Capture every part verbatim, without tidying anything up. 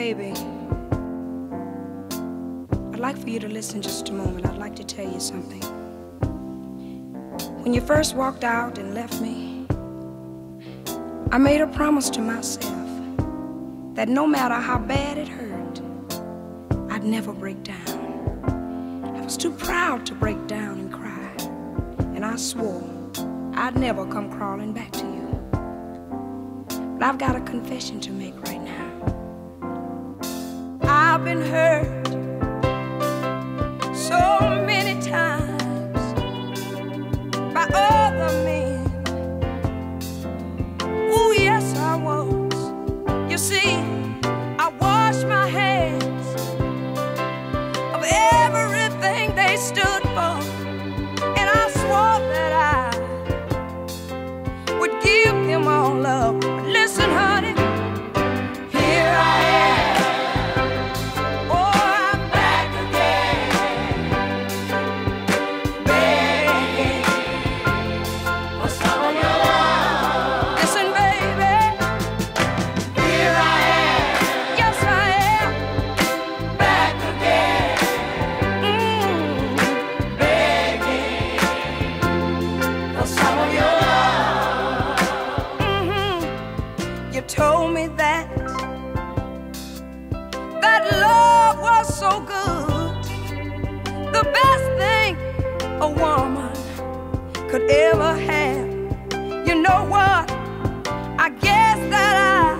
Baby, I'd like for you to listen just a moment. I'd like to tell you something. When you first walked out and left me, I made a promise to myself that no matter how bad it hurt, I'd never break down. I was too proud to break down and cry, and I swore I'd never come crawling back to you. But I've got a confession to make right now. I've been hurt so many times by other men. Oh, yes, I was. You see, I washed my hands of everything they stood for, and I swore that I would give them all up. But listen, honey, here I am. You told me that that love was so good, the best thing a woman could ever have. You know what? I guess that I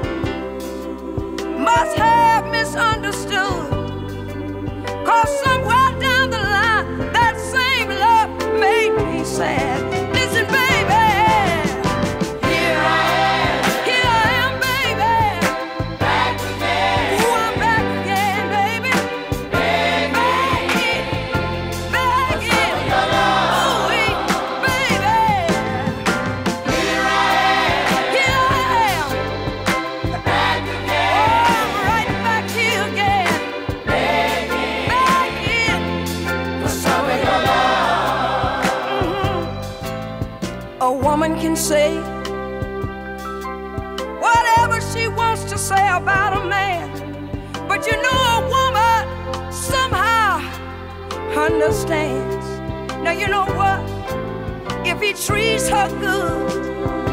must have misunderstood, 'cause somewhere down the line that same love made me sad. Listen, baby, a woman can say whatever she wants to say about a man, but you know a woman somehow understands. Now you know what? If he treats her good,